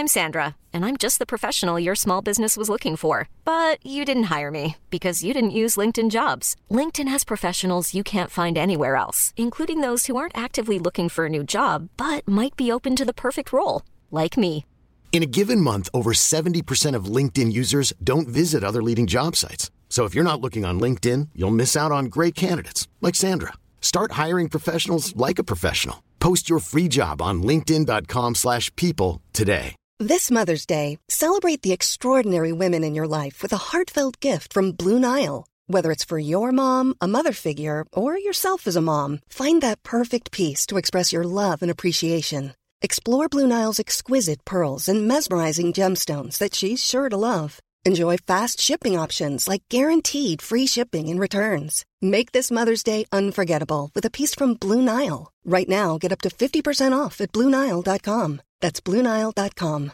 I'm Sandra, and I'm just the professional your small business was looking for. But you didn't hire me because you didn't use LinkedIn Jobs. LinkedIn has professionals you can't find anywhere else, including those who aren't actively looking for a new job, but might be open to the perfect role, like me. In a given month, over 70% of LinkedIn users don't visit other leading job sites. So if you're not looking on LinkedIn, you'll miss out on great candidates like Sandra. Start hiring professionals like a professional. Post your free job on linkedin.com/people today. This Mother's Day, celebrate the extraordinary women in your life with a heartfelt gift from Blue Nile. Whether it's for your mom, a mother figure, or yourself as a mom, find that perfect piece to express your love and appreciation. Explore Blue Nile's exquisite pearls and mesmerizing gemstones that she's sure to love. Enjoy fast shipping options like guaranteed free shipping and returns. Make this Mother's Day unforgettable with a piece from Blue Nile. Right now, get up to 50% off at BlueNile.com. That's BlueNile.com.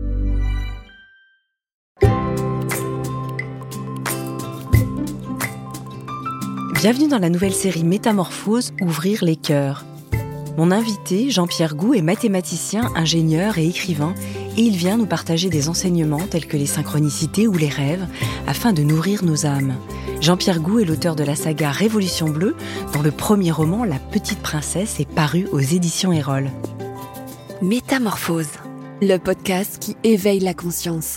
Bienvenue dans la nouvelle série Métamorphose, Ouvrir les cœurs. Mon invité, Jean-Pierre Gou, est mathématicien, ingénieur et écrivain, et il vient nous partager des enseignements tels que les synchronicités ou les rêves, afin de nourrir nos âmes. Jean-Pierre Gou est l'auteur de la saga Révolution bleue, dont le premier roman, La Petite Princesse, est paru aux éditions Erol. Métamorphose, le podcast qui éveille la conscience.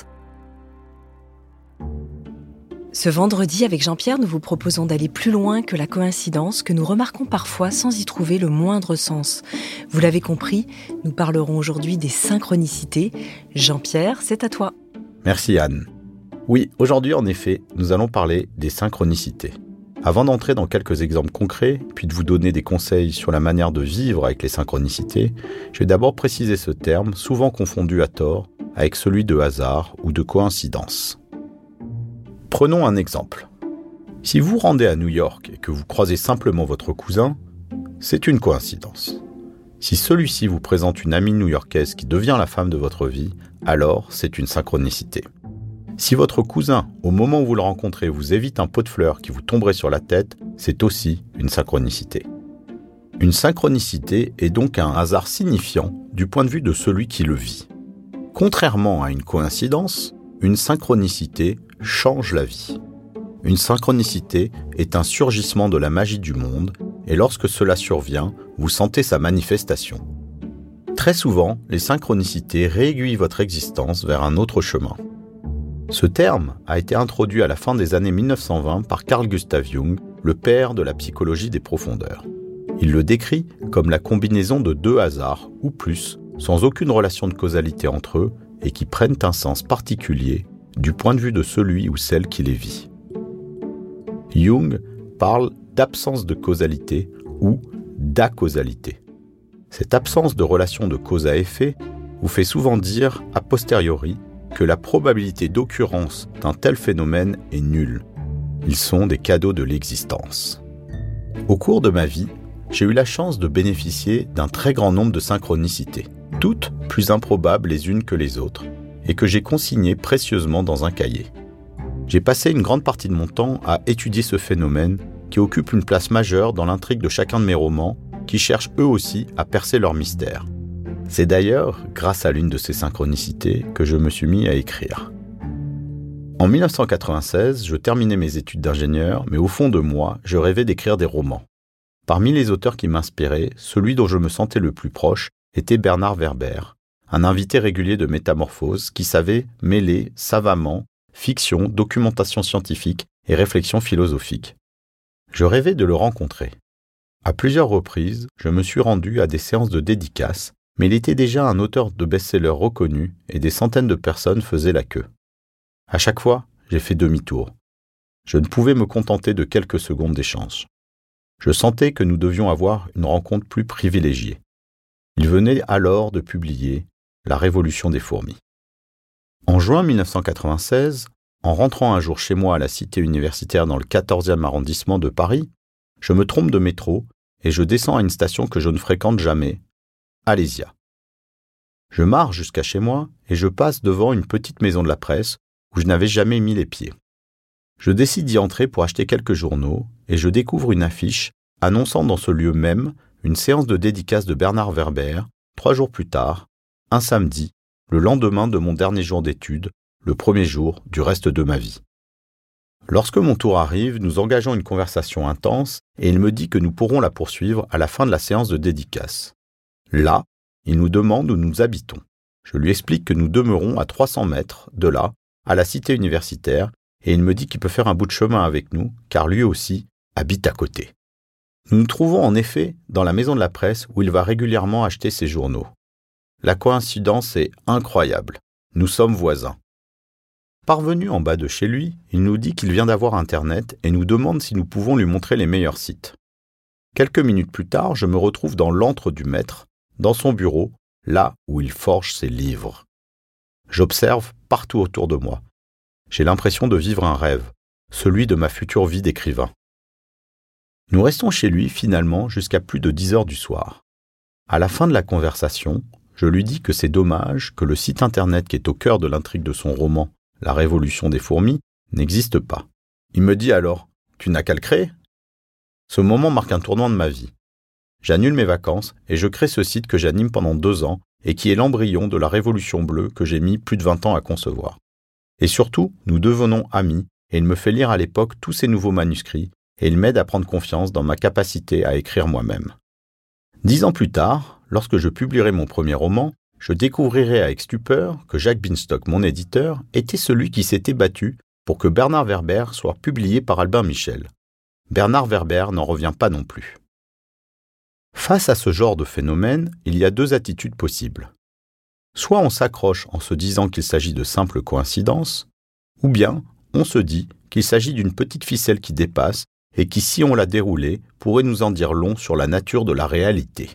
Ce vendredi, avec Jean-Pierre, nous vous proposons d'aller plus loin que la coïncidence que nous remarquons parfois sans y trouver le moindre sens. Vous l'avez compris, nous parlerons aujourd'hui des synchronicités. Jean-Pierre, c'est à toi. Merci Anne. Oui, aujourd'hui en effet, nous allons parler des synchronicités. Avant d'entrer dans quelques exemples concrets, puis de vous donner des conseils sur la manière de vivre avec les synchronicités, je vais d'abord préciser ce terme, souvent confondu à tort, avec celui de hasard ou de coïncidence. Prenons un exemple. Si vous rendez à New York et que vous croisez simplement votre cousin, c'est une coïncidence. Si celui-ci vous présente une amie new-yorkaise qui devient la femme de votre vie, alors c'est une synchronicité. Si votre cousin, au moment où vous le rencontrez, vous évite un pot de fleurs qui vous tomberait sur la tête, c'est aussi une synchronicité. Une synchronicité est donc un hasard signifiant du point de vue de celui qui le vit. Contrairement à une coïncidence, une synchronicité change la vie. Une synchronicité est un surgissement de la magie du monde, et lorsque cela survient, vous sentez sa manifestation. Très souvent, les synchronicités réaiguillent votre existence vers un autre chemin. Ce terme a été introduit à la fin des années 1920 par Carl Gustav Jung, le père de la psychologie des profondeurs. Il le décrit comme la combinaison de deux hasards, ou plus, sans aucune relation de causalité entre eux, et qui prennent un sens particulier du point de vue de celui ou celle qui les vit. Jung parle d'absence de causalité ou d'acausalité. Cette absence de relation de cause à effet vous fait souvent dire a posteriori que la probabilité d'occurrence d'un tel phénomène est nulle. Ils sont des cadeaux de l'existence. Au cours de ma vie, j'ai eu la chance de bénéficier d'un très grand nombre de synchronicités, toutes plus improbables les unes que les autres, et que j'ai consignées précieusement dans un cahier. J'ai passé une grande partie de mon temps à étudier ce phénomène qui occupe une place majeure dans l'intrigue de chacun de mes romans, qui cherchent eux aussi à percer leur mystère. C'est d'ailleurs grâce à l'une de ces synchronicités que je me suis mis à écrire. En 1996, je terminais mes études d'ingénieur, mais au fond de moi, je rêvais d'écrire des romans. Parmi les auteurs qui m'inspiraient, celui dont je me sentais le plus proche était Bernard Werber, un invité régulier de Métamorphose qui savait mêler savamment fiction, documentation scientifique et réflexion philosophique. Je rêvais de le rencontrer. À plusieurs reprises, je me suis rendu à des séances de dédicaces, mais il était déjà un auteur de best-sellers reconnu et des centaines de personnes faisaient la queue. À chaque fois, j'ai fait demi-tour. Je ne pouvais me contenter de quelques secondes d'échange. Je sentais que nous devions avoir une rencontre plus privilégiée. Il venait alors de publier La Révolution des fourmis. En juin 1996, en rentrant un jour chez moi à la cité universitaire dans le 14e arrondissement de Paris, je me trompe de métro et je descends à une station que je ne fréquente jamais, Alésia. Je marche jusqu'à chez moi et je passe devant une petite maison de la presse où je n'avais jamais mis les pieds. Je décide d'y entrer pour acheter quelques journaux et je découvre une affiche annonçant dans ce lieu même une séance de dédicace de Bernard Werber, 3 jours plus tard, un samedi, le lendemain de mon dernier jour d'études, le premier jour du reste de ma vie. Lorsque mon tour arrive, nous engageons une conversation intense et il me dit que nous pourrons la poursuivre à la fin de la séance de dédicace. Là, il nous demande où nous habitons. Je lui explique que nous demeurons à 300 mètres de là, à la cité universitaire, et il me dit qu'il peut faire un bout de chemin avec nous, car lui aussi habite à côté. Nous nous trouvons en effet dans la maison de la presse où il va régulièrement acheter ses journaux. La coïncidence est incroyable. Nous sommes voisins. Parvenu en bas de chez lui, il nous dit qu'il vient d'avoir Internet et nous demande si nous pouvons lui montrer les meilleurs sites. Quelques minutes plus tard, je me retrouve dans l'antre du maître, dans son bureau, là où il forge ses livres. J'observe partout autour de moi. J'ai l'impression de vivre un rêve, celui de ma future vie d'écrivain. Nous restons chez lui finalement jusqu'à plus de 10 heures du soir. À la fin de la conversation, je lui dis que c'est dommage que le site Internet qui est au cœur de l'intrigue de son roman, La Révolution des fourmis, n'existe pas. Il me dit alors « Tu n'as qu'à le créer ?» Ce moment marque un tournant de ma vie. J'annule mes vacances et je crée ce site que j'anime pendant 2 ans et qui est l'embryon de la Révolution bleue que j'ai mis plus de 20 ans à concevoir. Et surtout, nous devenons amis et il me fait lire à l'époque tous ces nouveaux manuscrits et il m'aide à prendre confiance dans ma capacité à écrire moi-même. 10 ans plus tard, lorsque je publierai mon premier roman, je découvrirai avec stupeur que Jacques Binstock, mon éditeur, était celui qui s'était battu pour que Bernard Werber soit publié par Albin Michel. Bernard Werber n'en revient pas non plus. Face à ce genre de phénomène, il y a 2 attitudes possibles. Soit on s'accroche en se disant qu'il s'agit de simples coïncidences, ou bien on se dit qu'il s'agit d'une petite ficelle qui dépasse et qui, si on la déroulait, pourrait nous en dire long sur la nature de la réalité.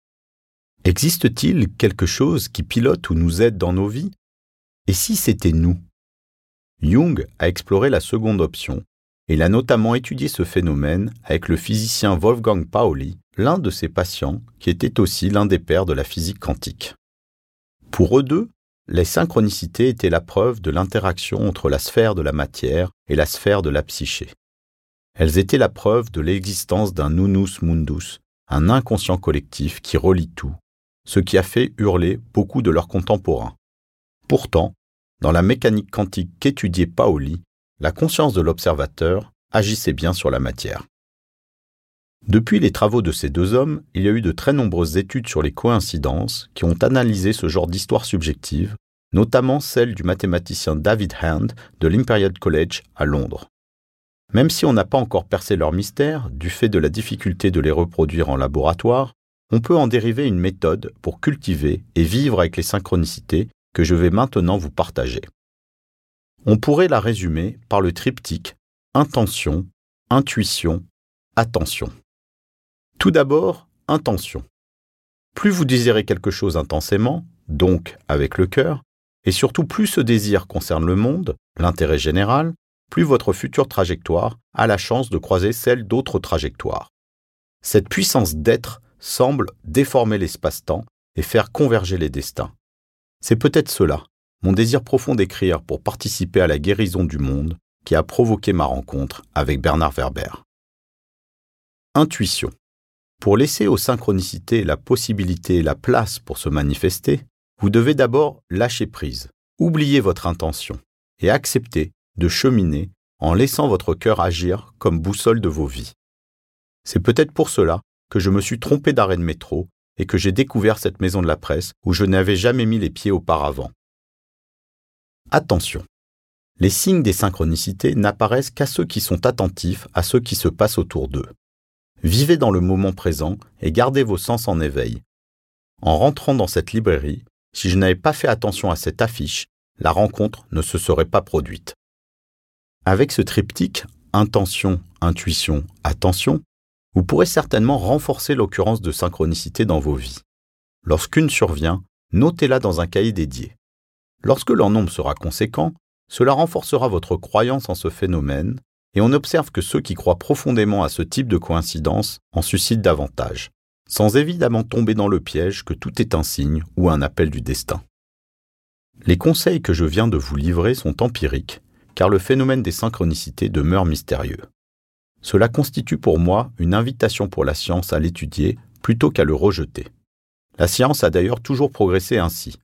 Existe-t-il quelque chose qui pilote ou nous aide dans nos vies? Et si c'était nous? Jung a exploré la seconde option, et il a notamment étudié ce phénomène avec le physicien Wolfgang Pauli, l'un de ses patients, qui était aussi l'un des pères de la physique quantique. Pour eux deux, les synchronicités étaient la preuve de l'interaction entre la sphère de la matière et la sphère de la psyché. Elles étaient la preuve de l'existence d'un unus mundus, un inconscient collectif qui relie tout, ce qui a fait hurler beaucoup de leurs contemporains. Pourtant, dans la mécanique quantique qu'étudiait Pauli, la conscience de l'observateur agissait bien sur la matière. Depuis les travaux de ces 2 hommes, il y a eu de très nombreuses études sur les coïncidences qui ont analysé ce genre d'histoire subjective, notamment celle du mathématicien David Hand de l'Imperial College à Londres. Même si on n'a pas encore percé leur mystère, du fait de la difficulté de les reproduire en laboratoire, on peut en dériver une méthode pour cultiver et vivre avec les synchronicités que je vais maintenant vous partager. On pourrait la résumer par le triptyque intention, intuition, attention. Tout d'abord, intention. Plus vous désirez quelque chose intensément, donc avec le cœur, et surtout plus ce désir concerne le monde, l'intérêt général, plus votre future trajectoire a la chance de croiser celle d'autres trajectoires. Cette puissance d'être semble déformer l'espace-temps et faire converger les destins. C'est peut-être cela, mon désir profond d'écrire pour participer à la guérison du monde, qui a provoqué ma rencontre avec Bernard Werber. Intuition. Pour laisser aux synchronicités la possibilité et la place pour se manifester, vous devez d'abord lâcher prise, oublier votre intention et accepter de cheminer en laissant votre cœur agir comme boussole de vos vies. C'est peut-être pour cela que je me suis trompé d'arrêt de métro et que j'ai découvert cette maison de la presse où je n'avais jamais mis les pieds auparavant. Attention. Les signes des synchronicités n'apparaissent qu'à ceux qui sont attentifs à ce qui se passe autour d'eux. Vivez dans le moment présent et gardez vos sens en éveil. En rentrant dans cette librairie, si je n'avais pas fait attention à cette affiche, la rencontre ne se serait pas produite. Avec ce triptyque, intention, intuition, attention, vous pourrez certainement renforcer l'occurrence de synchronicité dans vos vies. Lorsqu'une survient, notez-la dans un cahier dédié. Lorsque leur nombre sera conséquent, cela renforcera votre croyance en ce phénomène et on observe que ceux qui croient profondément à ce type de coïncidence en suscitent davantage, sans évidemment tomber dans le piège que tout est un signe ou un appel du destin. Les conseils que je viens de vous livrer sont empiriques, car le phénomène des synchronicités demeure mystérieux. Cela constitue pour moi une invitation pour la science à l'étudier plutôt qu'à le rejeter. La science a d'ailleurs toujours progressé ainsi.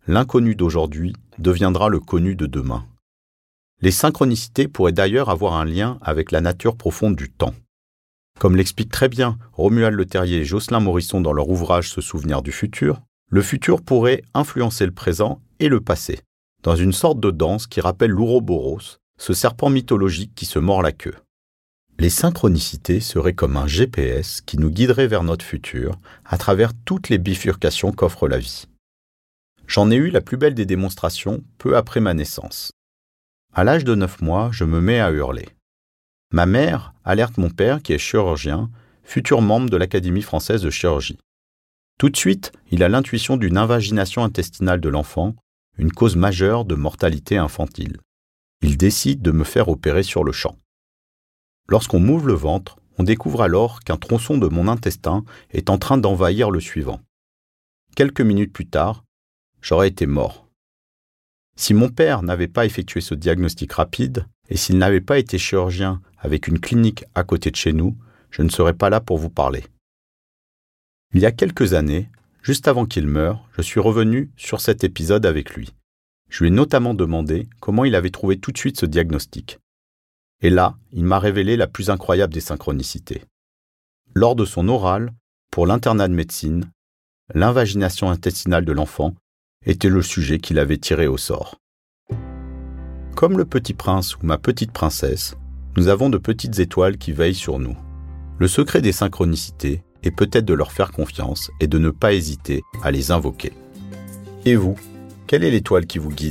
l'inconnu d'aujourd'hui deviendra le connu de demain. Les synchronicités pourraient d'ailleurs avoir un lien avec la nature profonde du temps. Comme l'expliquent très bien Romuald Le Terrier et Jocelyn Morisson dans leur ouvrage Se souvenir du futur, le futur pourrait influencer le présent et le passé, dans une sorte de danse qui rappelle l'Ouroboros, ce serpent mythologique qui se mord la queue. Les synchronicités seraient comme un GPS qui nous guiderait vers notre futur à travers toutes les bifurcations qu'offre la vie. J'en ai eu la plus belle des démonstrations peu après ma naissance. À l'âge de 9 mois, je me mets à hurler. Ma mère alerte mon père, qui est chirurgien, futur membre de l'Académie française de chirurgie. Tout de suite, il a l'intuition d'une invagination intestinale de l'enfant, une cause majeure de mortalité infantile. Il décide de me faire opérer sur le champ. Lorsqu'on m'ouvre le ventre, on découvre alors qu'un tronçon de mon intestin est en train d'envahir le suivant. Quelques minutes plus tard, j'aurais été mort. Si mon père n'avait pas effectué ce diagnostic rapide, et s'il n'avait pas été chirurgien avec une clinique à côté de chez nous, je ne serais pas là pour vous parler. Il y a quelques années, juste avant qu'il meure, je suis revenu sur cet épisode avec lui. Je lui ai notamment demandé comment il avait trouvé tout de suite ce diagnostic. Et là, il m'a révélé la plus incroyable des synchronicités. Lors de son oral, pour l'internat de médecine, l'invagination intestinale de l'enfant était le sujet qu'il avait tiré au sort. Comme le petit prince ou ma petite princesse, nous avons de petites étoiles qui veillent sur nous. Le secret des synchronicités est peut-être de leur faire confiance et de ne pas hésiter à les invoquer. Et vous, quelle est l'étoile qui vous guide ?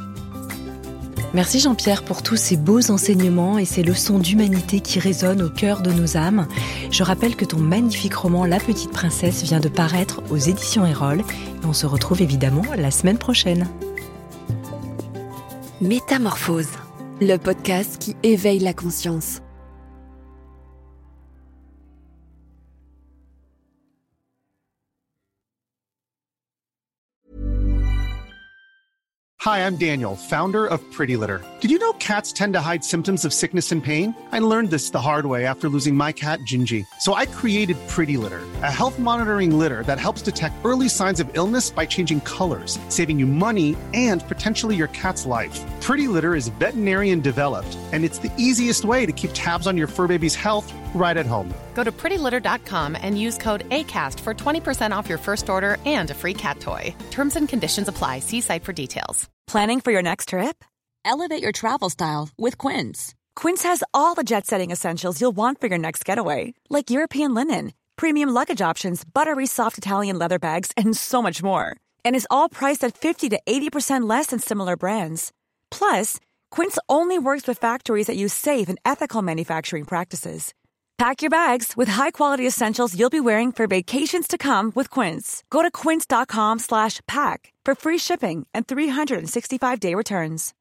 Merci Jean-Pierre pour tous ces beaux enseignements et ces leçons d'humanité qui résonnent au cœur de nos âmes. Je rappelle que ton magnifique roman La Petite Princesse vient de paraître aux éditions Erol et on se retrouve évidemment la semaine prochaine. Métamorphose, le podcast qui éveille la conscience. Hi, I'm Daniel, founder of Pretty Litter. Did you know cats tend to hide symptoms of sickness and pain? I learned this the hard way after losing my cat, Gingy. So I created Pretty Litter, a health monitoring litter that helps detect early signs of illness by changing colors, saving you money and potentially your cat's life. Pretty Litter is veterinarian developed, and it's the easiest way to keep tabs on your fur baby's health right at home. Go to prettylitter.com and use code ACAST for 20% off your first order and a free cat toy. Terms and conditions apply. See site for details. Planning for your next trip? Elevate your travel style with Quince. Quince has all the jet-setting essentials you'll want for your next getaway, like European linen, premium luggage options, buttery soft Italian leather bags, and so much more. And is all priced at 50 to 80% less than similar brands. Plus, Quince only works with factories that use safe and ethical manufacturing practices. Pack your bags with high-quality essentials you'll be wearing for vacations to come with Quince. Go to quince.com/pack for free shipping and 365-day returns.